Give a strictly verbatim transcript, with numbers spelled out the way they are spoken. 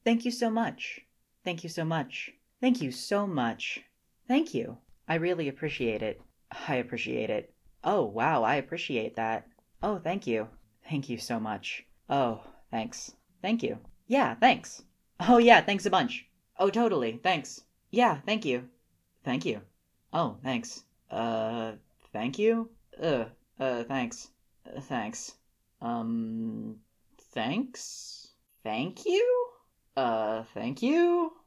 Thank you so much. Thank you so much. Thank you so much. Thank you. I really appreciate it. I appreciate it. Oh, wow, I appreciate that. Oh, thank you. Thank you so much. Oh, thanks. Thank you. Yeah, thanks. Oh, yeah, thanks a bunch. Oh, totally, thanks. Yeah, thank you. Thank you. Oh, thanks. Uh, thank you? Uh, uh, thanks. Uh, thanks. Um, thanks? Thank you? Uh, thank you?